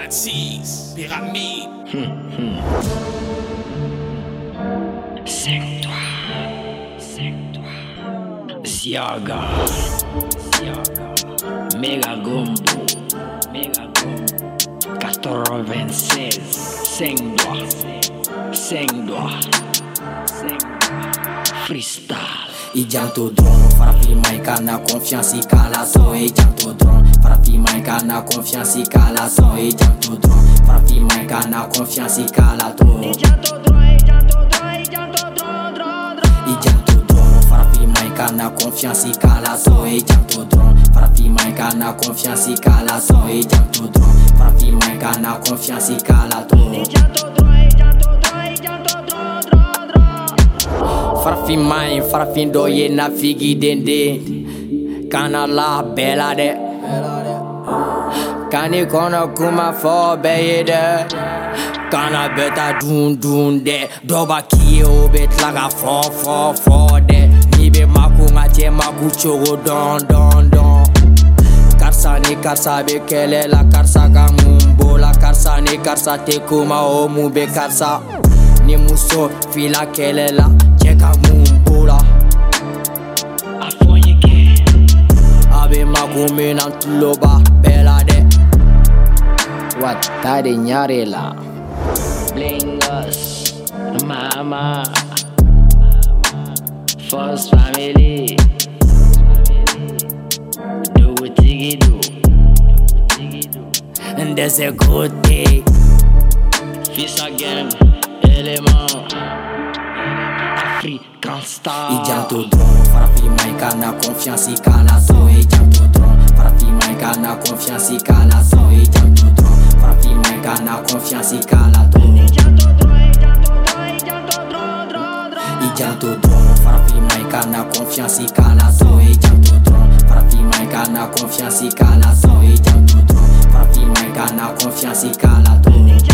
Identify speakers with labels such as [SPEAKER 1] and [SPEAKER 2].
[SPEAKER 1] 26, pyramide.
[SPEAKER 2] C'est toi, Ziaga, Mega Gombo, 96, 5 doigts, freestyle.
[SPEAKER 3] Ijanto dron, farafi maika na confiance kala so. Ijanto dron, farafi maika na confiance kala so. Ijanto dron, farafi maika na confiance kala to. Ijanto dron, farafi maika na confiance kala so. Ijanto dron, farafi maika na confiance kala so. Ijanto dron, farafi maika na confiance kala to. Farafin main, farafin doye na figi dende. Kana la bela de. Kani kono kuma fo beye de. Kana beta dun de. Doba kiye o bet laga fo de. Nibe maku ngate maku chogo don. Karsa ni karsa be kele la karsa ka mumbo. La karsa ni karsa te kuma o mube karsa. Ni muso fila kele la. Cheka mumbola
[SPEAKER 2] Afonye
[SPEAKER 3] Abe magume nan tuloba bela de. Wata de nyare la
[SPEAKER 2] Blingos, Mama, First Family, Do what you do.
[SPEAKER 3] And there's a good day.
[SPEAKER 2] Fils again, Element, African Star.
[SPEAKER 3] Ijanto dron, farafi maika na confiance kala so. Ijanto dron, farafi maika na confiance kala so. Ijanto dron, farafi maika na confiance kala to. Ijanto dron, farafi maika na confiance kala so. Ijanto dron, farafi maika na confiance kala so. Ijanto dron, farafi maika na confiance kala to.